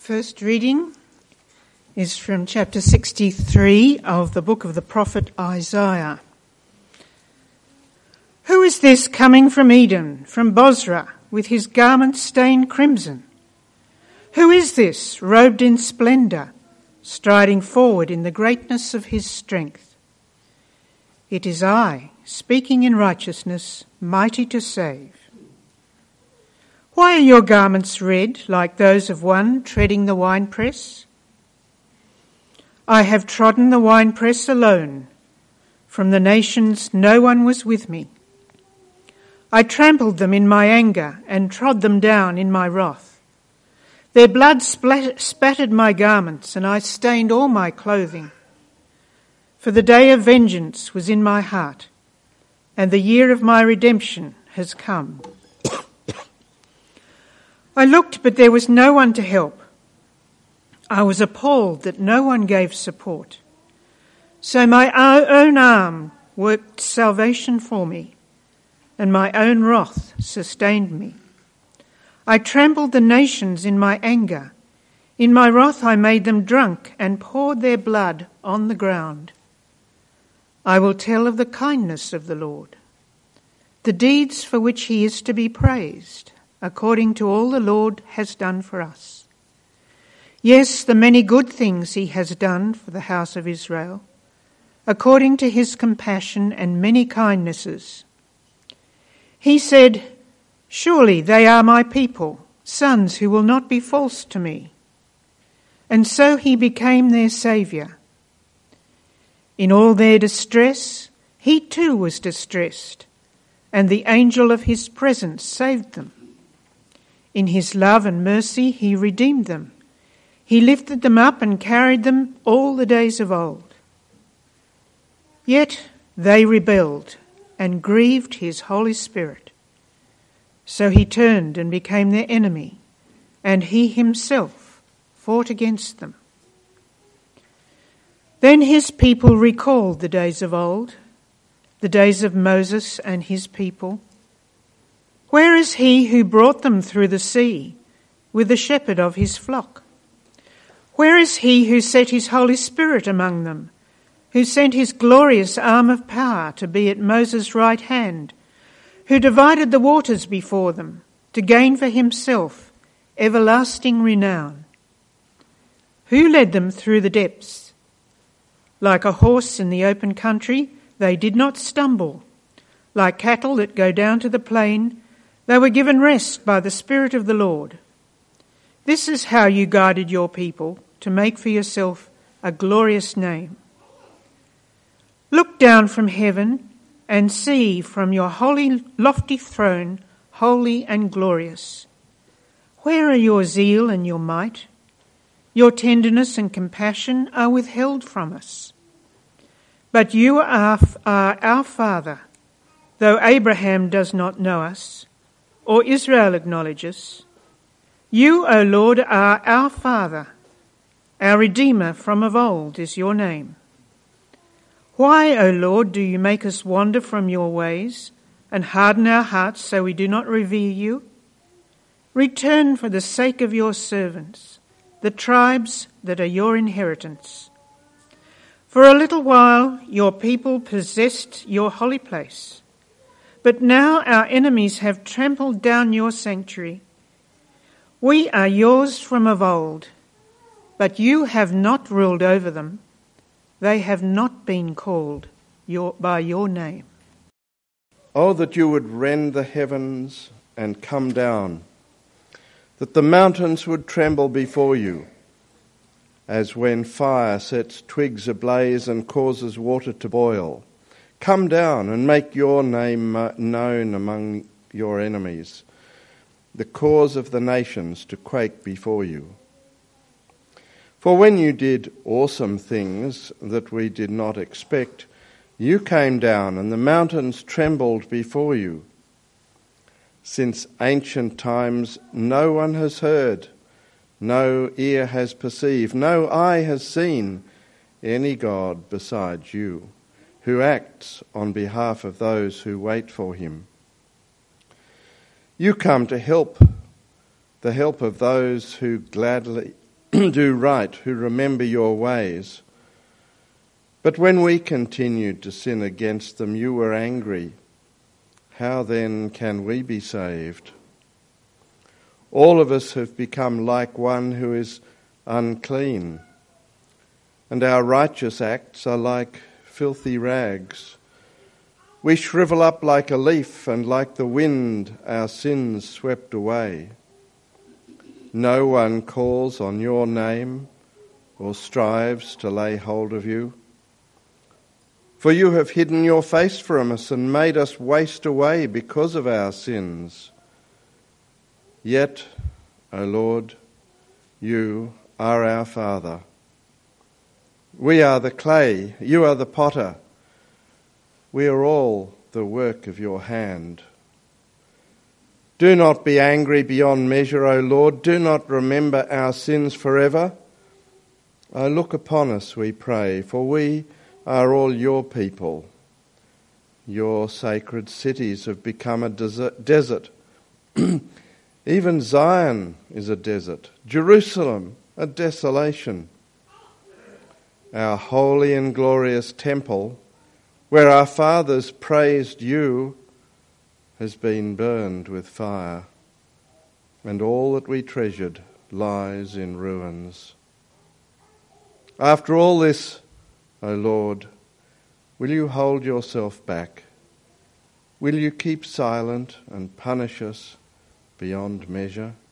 First reading is from chapter 63 of the book of the prophet Isaiah. Who is this coming from Edom, from Bozrah, with his garments stained crimson? Who is this, robed in splendour, striding forward in the greatness of his strength? It is I, speaking in righteousness, mighty to save. Why are your garments red, like those of one treading the winepress? I have trodden the winepress alone. From the nations no one was with me. I trampled them in my anger and trod them down in my wrath. Their blood spattered my garments, and I stained all my clothing. For the day of vengeance was in my heart, and the year of my redemption has come. I looked, but there was no one to help. I was appalled that no one gave support. So my own arm worked salvation for me, and my own wrath sustained me. I trampled the nations in my anger. In my wrath I made them drunk and poured their blood on the ground. I will tell of the kindness of the Lord, the deeds for which he is to be praised, according to all the Lord has done for us. Yes, the many good things he has done for the house of Israel, according to his compassion and many kindnesses. He said, surely they are my people, sons who will not be false to me. And so he became their saviour. In all their distress, he too was distressed, and the angel of his presence saved them. In his love and mercy he redeemed them. He lifted them up and carried them all the days of old. Yet they rebelled and grieved his Holy Spirit. So he turned and became their enemy, and he himself fought against them. Then his people recalled the days of old, the days of Moses and his people. Where is he who brought them through the sea with the shepherd of his flock? Where is he who set his Holy Spirit among them, who sent his glorious arm of power to be at Moses' right hand, who divided the waters before them to gain for himself everlasting renown? Who led them through the depths? Like a horse in the open country, they did not stumble. Like cattle that go down to the plain, they were given rest by the Spirit of the Lord. This is how you guided your people to make for yourself a glorious name. Look down from heaven and see from your holy, lofty throne, holy and glorious. Where are your zeal and your might? Your tenderness and compassion are withheld from us. But you are our Father, though Abraham does not know us, or Israel acknowledge us. You, O Lord, are our Father. Our Redeemer from of old is your name. Why, O Lord, do you make us wander from your ways and harden our hearts so we do not revere you? Return for the sake of your servants, the tribes that are your inheritance. For a little while your people possessed your holy place, but now our enemies have trampled down your sanctuary. We are yours from of old, but you have not ruled over them. They have not been called by your name. Oh, that you would rend the heavens and come down, that the mountains would tremble before you, as when fire sets twigs ablaze and causes water to boil. Come down and make your name known among your enemies, the cause of the nations to quake before you. For when you did awesome things that we did not expect, you came down and the mountains trembled before you. Since ancient times no one has heard, no ear has perceived, no eye has seen any God besides you, who acts on behalf of those who wait for him. You come to help, the help of those who gladly do right, who remember your ways. But when we continued to sin against them, you were angry. How then can we be saved? All of us have become like one who is unclean, and our righteous acts are like filthy rags. We shrivel up like a leaf, and like the wind our sins swept away. No one calls on your name or strives to lay hold of you. For you have hidden your face from us and made us waste away because of our sins. Yet, O Lord, you are our Father. We are the clay, you are the potter. We are all the work of your hand. Do not be angry beyond measure, O Lord. Do not remember our sins forever. O look upon us, we pray, for we are all your people. Your sacred cities have become a desert. Even Zion is a desert, Jerusalem a desolation. Our holy and glorious temple, where our fathers praised you, has been burned with fire, and all that we treasured lies in ruins. After all this, O Lord, will you hold yourself back? Will you keep silent and punish us beyond measure?